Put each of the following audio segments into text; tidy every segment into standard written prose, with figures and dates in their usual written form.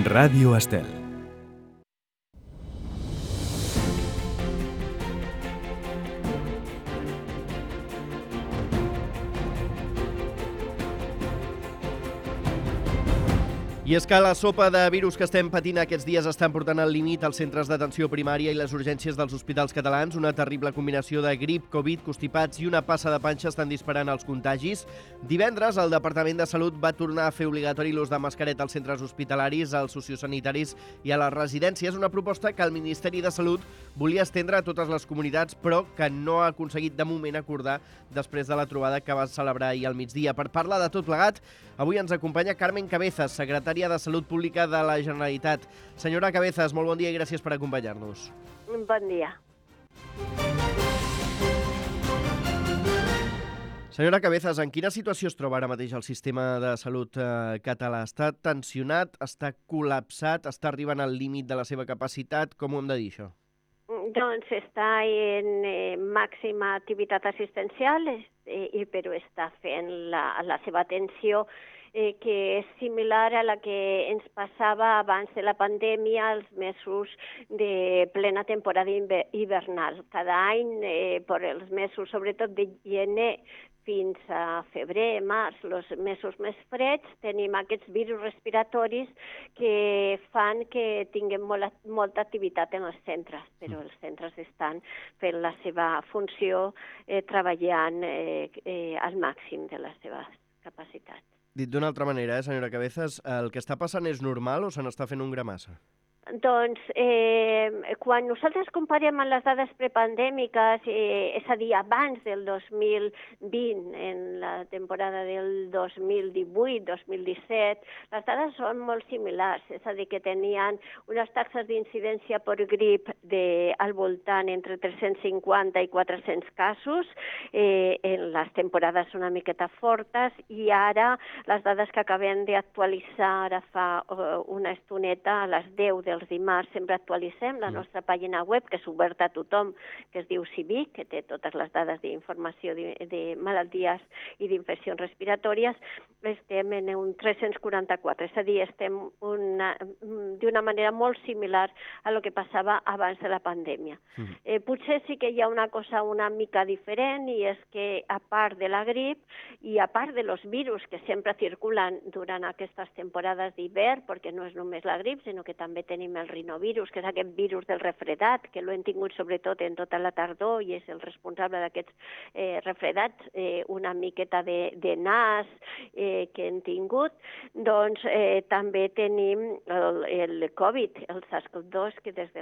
Ràdio Estel. I és que la sopa de virus que estem patint aquests dies estan portant al límit els centres d'atenció primària i les urgències dels hospitals catalans. Una terrible combinació de grip, Covid, constipats i una passa de panxa estan disparant els contagis. Divendres, el Departament de Salut va tornar a fer obligatori l'ús de mascareta als centres hospitalaris, als sociosanitaris i a les residències. Una proposta que el Ministeri de Salut volia estendre a totes les comunitats, però que no ha aconseguit de moment acordar després de la trobada que va celebrar ahir al migdia. Per parlar de tot plegat, avui ens acompanya Carmen Cabezas, secretària de Salut Pública de la Generalitat. Senyora Cabezas, molt bon dia i gràcies per acompanyar-nos. Bon dia. Senyora Cabezas, en quina situació es troba ara mateix el sistema de salut català? Està tensionat, està col·lapsat, està arribant al límit de la seva capacitat? Com ho hem de dir, això? Doncs està en màxima activitat assistencial, però està fent la seva atenció que és similar a la que ens passava abans de la pandèmia, als mesos de plena temporada hivernal. Cada any, per els mesos, sobretot de gener fins a febrer, març, els mesos més freds, tenim aquests virus respiratoris que fan que tinguem molta activitat en els centres, però els centres estan fent la seva funció treballant al màxim de les seves capacitats. Dit d'una altra manera, senyora Cabezas, el que està passant és normal o se n'està fent un gra massa? Doncs, quan nosaltres comparem amb les dades prepandèmiques, és a dir, abans del 2020, en la temporada del 2018-2017, les dades són molt similars, és a dir, que tenien unes taxes d'incidència per grip al voltant entre 350 i 400 casos, en les temporades una miqueta fortes, i ara les dades que acabem d'actualitzar ara fa una estoneta, a les 10 dels dimarts, sempre actualitzem la nostra pàgina web, que és oberta a tothom, que es diu CIVIC, que té totes les dades d'informació de malalties i d'infeccions respiratòries. Estem en un 344, és a dir, estem d'una manera molt similar a lo que passava abans de la pandèmia. Potser sí que hi ha una cosa una mica diferent, i és que a part de la grip i a part de los virus que sempre circulen durant aquestes temporades d'hivern, perquè no és només la grip, sinó que també tenim el rinovirus, que és aquest virus del refredat, que l'hem tingut sobretot en tota la tardor i és el responsable d'aquests refredats, una miqueta de nas que hem tingut. Doncs també tenim el Covid, el SARS-CoV-2, que des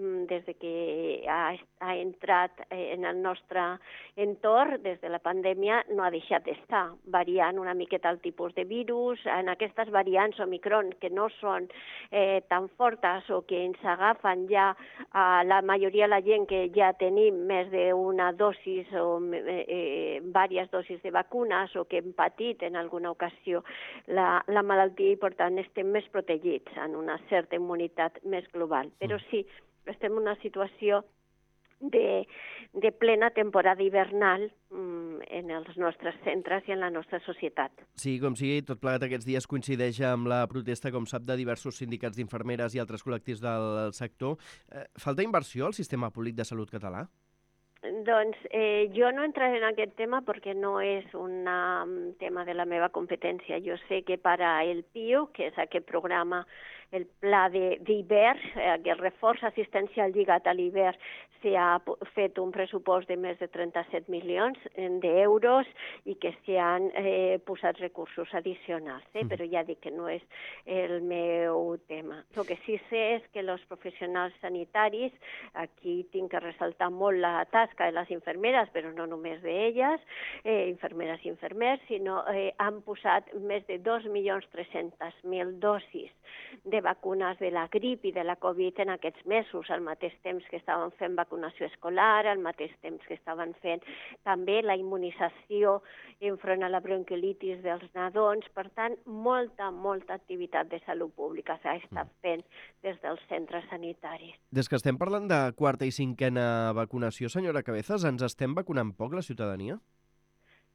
que ha entrat en el nostre entorn, des de la pandèmia, no ha deixat d'estar, variant una miqueta el tipus de virus, en aquestes variants Omicron, que no són tan fortes o que ens agafen ja a la majoria de la gent que ja tenim més d'una dosis o diverses dosis de vacunes o que hem patit en alguna ocasió la malaltia, i per tant estem més protegits en una certa immunitat més global. Però sí, estem en una situació de plena temporada hivernal en els nostres centres i en la nostra societat. Sí, com sigui, tot plegat aquests dies coincideix amb la protesta, com sap, de diversos sindicats d'infermeres i altres col·lectius del sector. Falta inversió al sistema públic de salut català? Doncs jo no entraré en aquest tema perquè no és un tema de la meva competència. Jo sé que per al PIU, que és aquest programa, el pla d'hivern, aquest reforç assistencial lligat a l'hivern, s'ha fet un pressupost de més de 37 milions d'euros i que s'hi han posat recursos addicionals, però ja dic que no és el meu tema. El que sí sé és que els professionals sanitaris, aquí tinc que ressaltar molt la tasca de les infermeres, però no només d'elles, infermeres i infermers, sinó han posat més de 2.300.000 dosis de vacunes de la grip i de la Covid en aquests mesos, al mateix temps que estaven fent vacunació escolar, al mateix temps que estaven fent també la immunització enfront a la bronquiolitis dels nadons. Per tant, molta activitat de salut pública s'ha estat fent des dels centres sanitaris. Des que estem parlant de quarta i cinquena vacunació, senyora Cabezas, ens estem vacunant poc la ciutadania?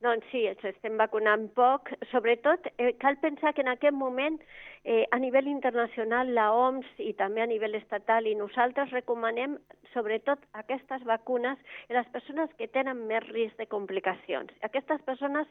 Doncs sí, ens estem vacunant poc. Sobretot, cal pensar que en aquest moment, a nivell internacional, la OMS i també a nivell estatal, i nosaltres recomanem sobretot aquestes vacunes a les persones que tenen més risc de complicacions. Aquestes persones,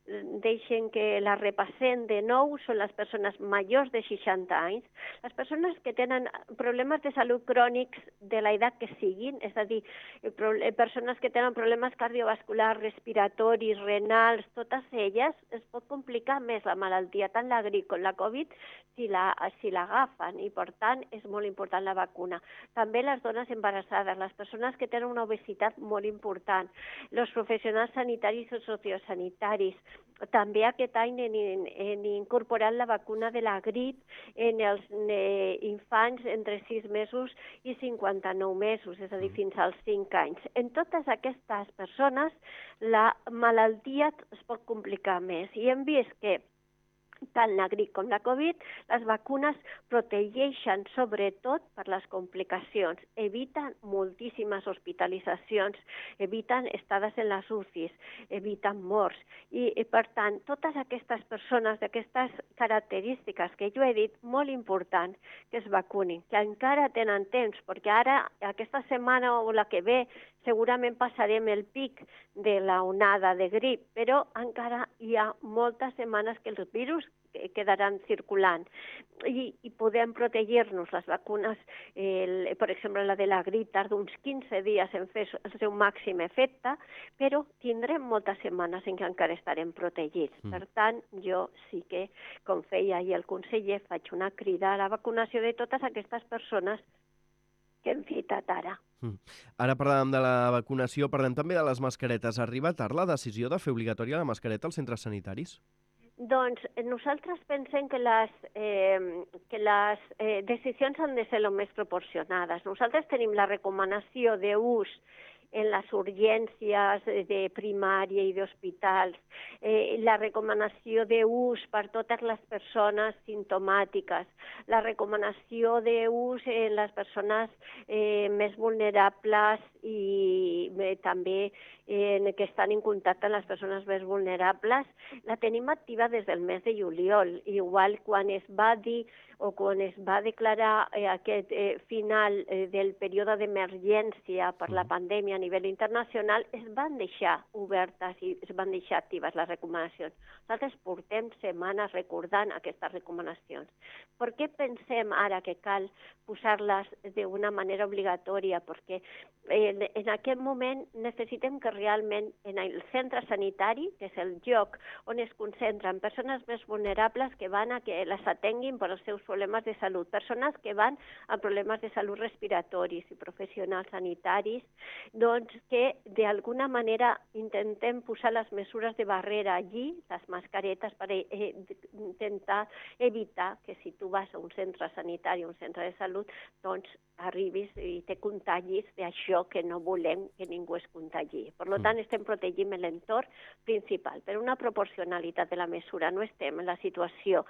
deixen que la repassem de nou, són les persones majors de 60 anys, les persones que tenen problemes de salut crònics de l'edat que siguin, és a dir, persones que tenen problemes cardiovasculars, respiratoris, renals, totes elles es pot complicar més la malaltia, tant la grip com la Covid, si l'agafen, i per tant és molt important la vacuna. També les dones embarassades, les persones que tenen una obesitat molt important, els professionals sanitaris o sociosanitaris. També aquest any hem incorporat la vacuna de la grip en els infants entre 6 mesos i 59 mesos, és a dir, fins als 5 anys. En totes aquestes persones la malaltia es pot complicar més i hem vist que tant la grip com la Covid, les vacunes protegeixen sobretot per les complicacions, eviten moltíssimes hospitalitzacions, eviten estades en les UCIs, eviten morts. I per tant, totes aquestes persones d'aquestes característiques que jo he dit, molt important que es vacunin, que encara tenen temps, perquè ara, aquesta setmana o la que ve, segurament passarem el pic de la onada de grip, però encara hi ha moltes setmanes que els virus quedaran circulant i podem protegir-nos. Les vacunes, per exemple, la de la grip, tarda uns 15 dies en fer el seu màxim efecte, però tindrem moltes setmanes en què encara estarem protegits. Per tant, jo sí que, com feia ahir el conseller, faig una crida a la vacunació de totes aquestes persones que hem citat ara. Ara parlàvem de la vacunació, parlem també de les mascaretes. Arriba tard la decisió de fer obligatòria la mascareta als centres sanitaris? Doncs nosaltres pensem que les decisions han de ser el més proporcionades. Nosaltres tenim la recomanació d'ús en les urgències de primària i d'hospitals, la recomanació d'ús per totes les persones simptomàtiques, la recomanació d'ús en les persones més vulnerables i també que estan en contacte amb les persones més vulnerables, la tenim activa des del mes de juliol. Igual quan es va dir o quan es va declarar aquest final del període d'emergència per la pandèmia a nivell internacional, es van deixar obertes i es van deixar actives les recomanacions. Nosaltres portem setmanes recordant aquestes recomanacions. Per què pensem ara que cal posar-les d'una manera obligatòria? Perquè en aquest moment necessitem que realment en el centre sanitari, que és el lloc on es concentren persones més vulnerables que van a que les atenguin per els seus problemes de salut, persones que van a problemes de salut respiratoris i professionals sanitaris, doncs que d'alguna manera intentem posar les mesures de barrera allí, les mascaretes, per intentar evitar que si tu vas a un centre sanitari o un centre de salut, doncs arribis i te contagis d'això que no volem que ningú es contagi. Per tant, estem protegint l'entorn principal, per una proporcionalitat de la mesura. No estem en la situació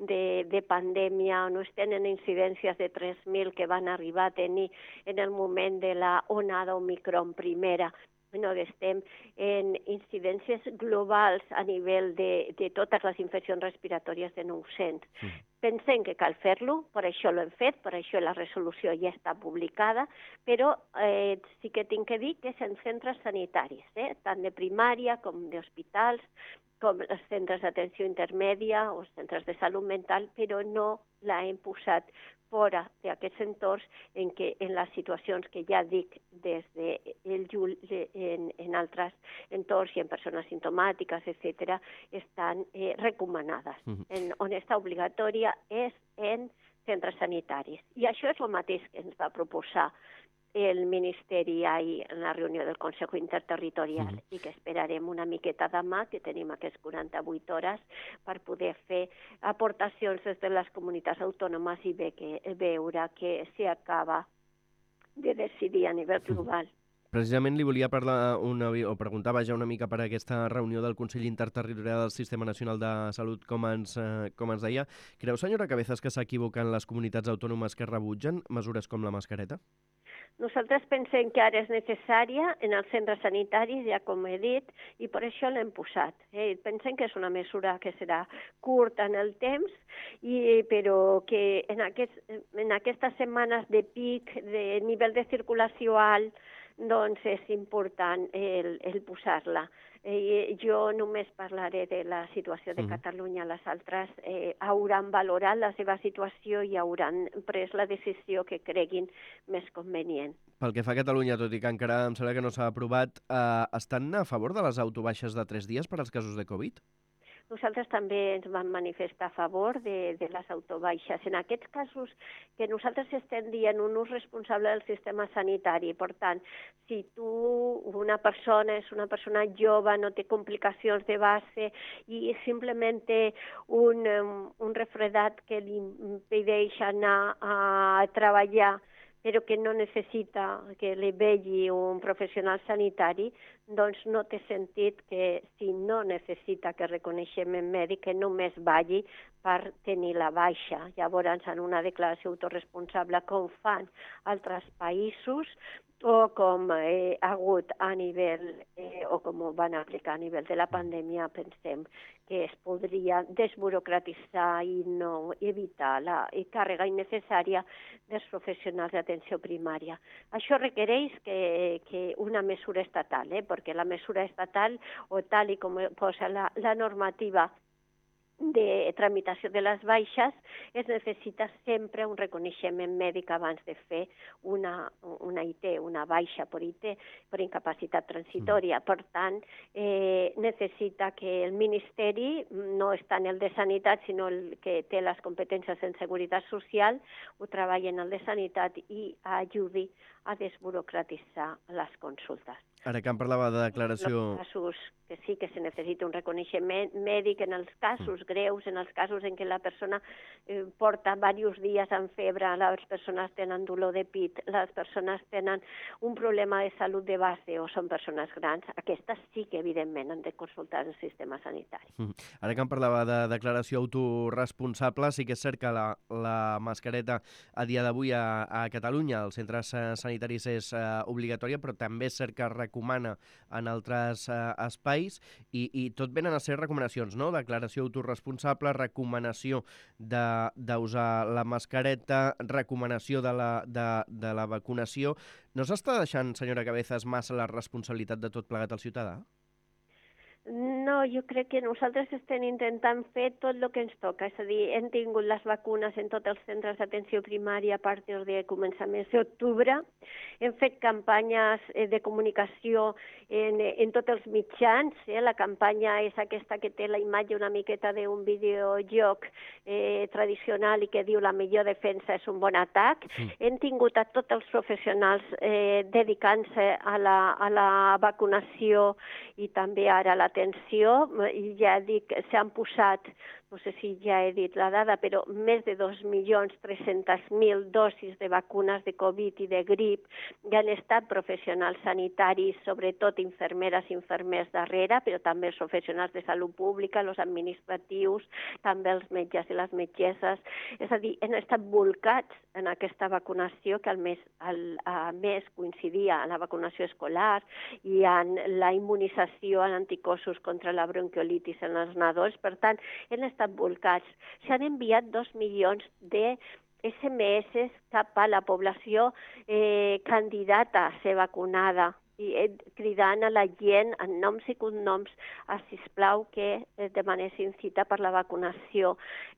de pandèmia, no estem en incidències de 3.000 que van arribar a tenir en el moment de la onada Omicron primera. No, estem en incidències globals a nivell de totes les infeccions respiratòries de 900. Pensem que cal fer-lo, per això l'hem fet, per això la resolució ja està publicada, però sí que tinc que dir que és en centres sanitaris, tant de primària com d'hospitals, com els centres d'atenció intermèdia o els centres de salut mental, però no la hem posat fora d'aquests entorns en les situacions que ja dic des del juny en altres entorns i en persones simptomàtiques, etc., estan recomanades. On està obligatòria és en centres sanitaris. I això és el mateix que ens va proposar el Ministeri ahir en la reunió del Consell Interterritorial i que esperarem una miqueta demà, que tenim aquestes 48 hores per poder fer aportacions des de les comunitats autònomes i veure que s'acaba de decidir a nivell global. Precisament li volia parlar preguntar una mica per aquesta reunió del Consell Interterritorial del Sistema Nacional de Salut, com ens deia. Creu, senyora Cabezas, que s'equivoquen les comunitats autònomes que rebutgen mesures com la mascareta? Nosaltres pensem que ara és necessària en els centres sanitaris, ja com he dit, i per això l'hem posat. Pensem que és una mesura que serà curta en el temps, però que en aquestes setmanes de pic, de nivell de circulació alt, doncs és important el posar-la. Jo només parlaré de la situació de Catalunya. Les altres hauran valorat la seva situació i hauran pres la decisió que creguin més convenient. Pel que fa a Catalunya, tot i que encara em sembla que no s'ha aprovat, estan a favor de les autobaixes de 3 dies per als casos de Covid? Nosaltres també ens vam manifestar a favor de les autobaixes. En aquests casos que nosaltres estem dient un ús responsable del sistema sanitari, per tant, si una persona és una persona jove, no té complicacions de base i simplement té un refredat que li impedeix anar a treballar, però que no necessita que li vegi un professional sanitari, doncs no té sentit que, si no necessita que reconeixement mèdic, que només vagi per tenir la baixa. Llavors, en una declaració autoresponsable, com fan altres països, o com ha hagut a nivell, o com ho van aplicar a nivell de la pandèmia, pensem que es podria desburocratitzar i no evitar la càrrega innecessària dels professionals d'atenció primària. Això requereix que una mesura estatal, perquè la mesura estatal, o tal i com posa la normativa de tramitació de les baixes, es necessita sempre un reconeixement mèdic abans de fer una IT, una baixa per IT, per incapacitat transitòria. Per tant, necessita que el Ministeri, no és tant el de Sanitat, sinó el que té les competències en Seguretat Social, ho treballi en el de Sanitat i ajudi a desburocratitzar les consultes. Ara que em parlava de declaració... En els casos que sí que se necessita un reconeixement mèdic, en els casos greus, en els casos en què la persona porta diversos dies amb febre, les persones tenen dolor de pit, les persones tenen un problema de salut de base o són persones grans, aquestes sí que evidentment han de consultar el sistema sanitari. Ara que em parlava de declaració autoresponsable, sí que és cert que la mascareta a dia d'avui a Catalunya, als centres sanitaris, és obligatòria, però també és cert que recomana en altres espais i tot venen a ser recomanacions, no? Declaració autoresponsable, recomanació d'usar la mascareta, recomanació de la vacunació. No s'està deixant, senyora Cabezas, massa la responsabilitat de tot plegat al ciutadà? No, jo crec que nosaltres estem intentant fer tot el que ens toca, és a dir, hem tingut les vacunes en tots els centres d'atenció primària a partir de començaments d'octubre, hem fet campanyes de comunicació en tots els mitjans, la campanya és aquesta que té la imatge una miqueta d'un videojoc tradicional i que diu la millor defensa és un bon atac. Hem tingut a tots els professionals dedicant-se a la vacunació i també ara a l'atenció, i ja dic, s'han posat, no sé si ja he dit la dada, però més de 2.300.000 dosis de vacunes de Covid i de grip, que han estat professionals sanitaris, sobretot infermeres i infermers darrere, però també els professionals de salut pública, els administratius, també els metges i les metgesses. És a dir, han estat volcats en aquesta vacunació que a més coincidia amb la vacunació escolar i en la immunització en anticossos contra la bronquiolitis en els nadons. Per tant, han estat volcats. S'han enviat 2 milions de SMS cap a la població candidata a ser vacunada, i cridant a la gent en noms i cognoms a, sisplau, que demanessin cita per la vacunació.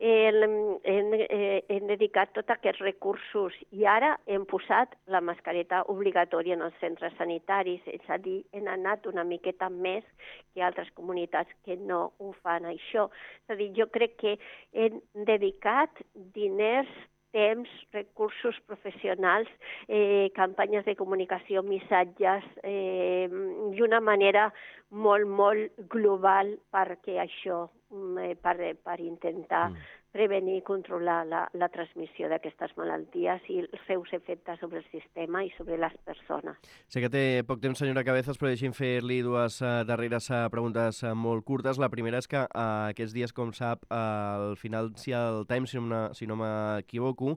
Hem dedicat tots aquests recursos i ara hem posat la mascareta obligatòria en els centres sanitaris, és a dir, hem anat una miqueta més que altres comunitats que no ho fan això. És a dir, jo crec que hem dedicat diners, temps, recursos professionals, campanyes de comunicació, missatges, i una manera molt, molt global perquè això per intentar prevenir i controlar la transmissió d'aquestes malalties i els seus efectes sobre el sistema i sobre les persones. Sé que té poc temps, senyora Cabezas, però deixi'm fer-li dues darreres preguntes molt curtes. La primera és que aquests dies, com sap, el Financial Times, si no m'equivoco,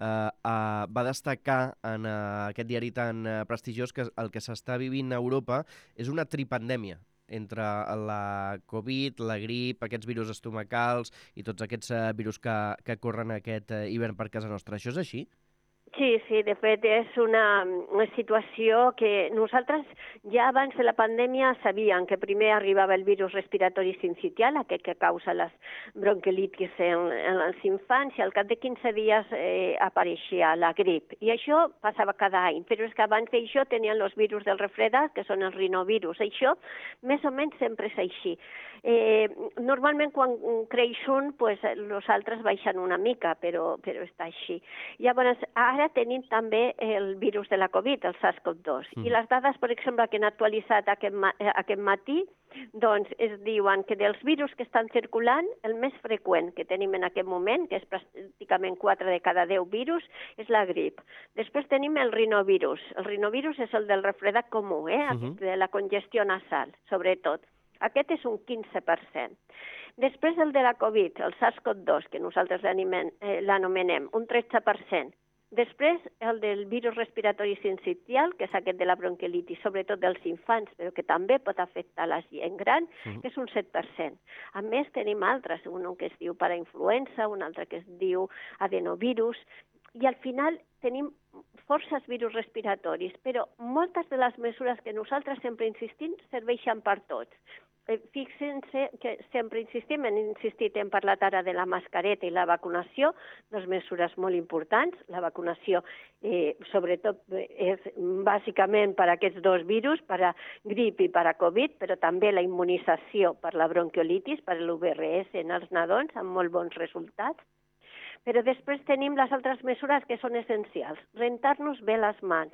va destacar en aquest diari tan prestigiós que el que s'està vivint a Europa és una tripandèmia entre la Covid, la grip, aquests virus estomacals i tots aquests virus que corren aquest hivern per casa nostra. Això és així? Sí, de fet és una situació que nosaltres ja abans de la pandèmia sabíem que primer arribava el virus respiratori sincitial, aquest que causa les bronquiolitis en els infants, i al cap de 15 dies apareixia la grip. I això passava cada any, però és que abans d'això tenien els virus del refredat, que són els rinovirus. Això més o menys sempre és així. Normalment quan creix un, els altres baixen una mica, però està així. Llavors, ara tenim també el virus de la Covid, el SARS-CoV-2, i les dades, per exemple, que han actualitzat aquest matí, doncs es diuen que dels virus que estan circulant, el més freqüent que tenim en aquest moment, que és pràcticament 4 de cada 10 virus, és la grip. Després tenim el rinovirus. El rinovirus és el del refredat comú, de la congestió nasal, sobretot. Aquest és un 15%. Després el de la Covid, el SARS-CoV-2, que nosaltres l'anomenem, un 13%. Després el del virus respiratori sincitial, que és aquest de la bronquiolitis, sobretot dels infants, però que també pot afectar la gent gran, que és un 7%. A més, tenim altres, un que es diu parainfluenza, un altre que es diu adenovirus, i al final tenim forces virus respiratoris, però moltes de les mesures que nosaltres sempre insistim serveixen per tots. Fixen-se que sempre hem insistit, hem parlat ara de la mascareta i la vacunació, dues mesures molt importants. La vacunació, sobretot, és bàsicament per a aquests dos virus, per a grip i per a Covid, però també la immunització per la bronquiolitis, per l'UVRS en els nadons, amb molt bons resultats. Però després tenim les altres mesures que són essencials. Rentar-nos bé les mans.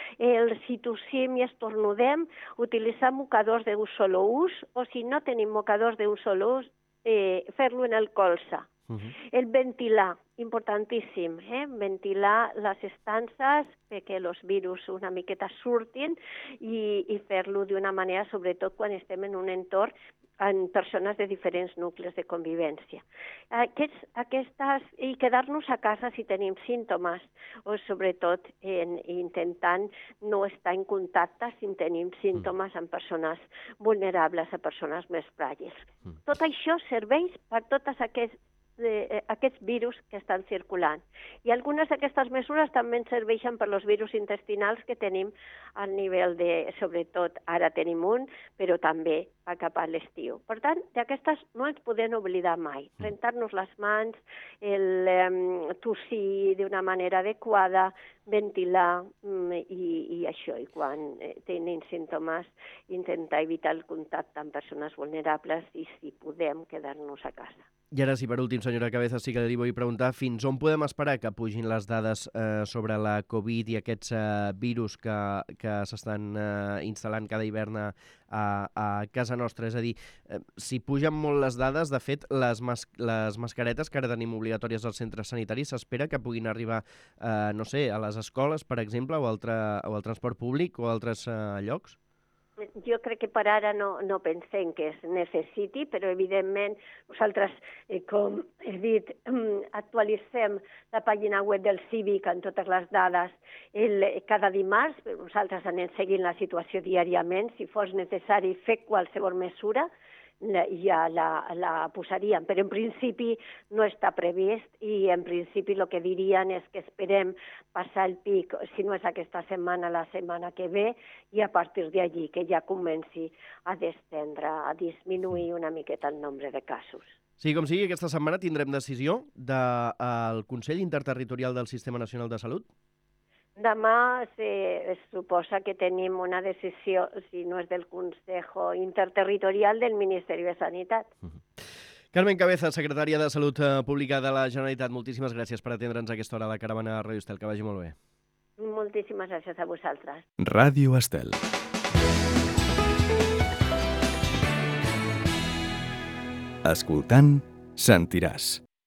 Si tossim i estornudem, utilitzar mocadors d'un sol ús, o si no tenim mocadors d'un sol ús, fer-lo en el colze. El ventilar, importantíssim, ventilar les estances perquè els virus una miqueta surtin i fer-lo d'una manera, sobretot quan estem en un entorn en persones de diferents nuclis de convivència. I quedar-nos a casa si tenim símptomes, o sobretot intentant no estar en contacte si tenim símptomes amb persones vulnerables, a persones més fràgils. Tot això serveix per tots aquests virus que estan circulant. I algunes d'aquestes mesures també ens serveixen per als virus intestinals que tenim a nivell de, sobretot, ara tenim un, però també cap a l'estiu. Per tant, d'aquestes no ens podem oblidar mai. Rentar-nos les mans, tossir d'una manera adequada, ventilar i això. I quan tenim símptomes, intentar evitar el contacte amb persones vulnerables i, si podem, quedar-nos a casa. I ara sí, per últim, senyora Cabezas, sí que li vull preguntar fins on podem esperar que pugin les dades sobre la Covid i aquests virus que s'estan instal·lant cada hivern a casa nostra. És a dir, si pugen molt les dades, de fet, les mascaretes que ara tenim obligatòries als centres sanitaris s'espera que puguin arribar, no sé, a les escoles, per exemple, o al transport públic o a altres llocs? Jo crec que per ara no pensem que es necessiti, però evidentment nosaltres, com he dit, actualitzem la pàgina web del Cívic amb totes les dades cada dimarts, però nosaltres anem seguint la situació diàriament. Si fos necessari fer qualsevol mesura, ja la posaríem, però en principi no està previst i en principi el que dirien és que esperem passar el pic, si no és aquesta setmana, la setmana que ve, i a partir d'allí que ja comenci a descendre, a disminuir una miqueta el nombre de casos. Sí, com sigui, aquesta setmana tindrem decisió del Consell Interterritorial del Sistema Nacional de Salut? Demà es suposa que tenim una decisió, si no és del Consejo Interterritorial, del Ministeri de Sanitat. Carmen Cabezas, secretària de Salut Pública de la Generalitat, moltíssimes gràcies per atendre'ns a aquesta hora a la Caravana Ràdio Estel. Que vagi molt bé. Moltíssimes gràcies a vosaltres. Ràdio Estel. Escoltant, sentiràs.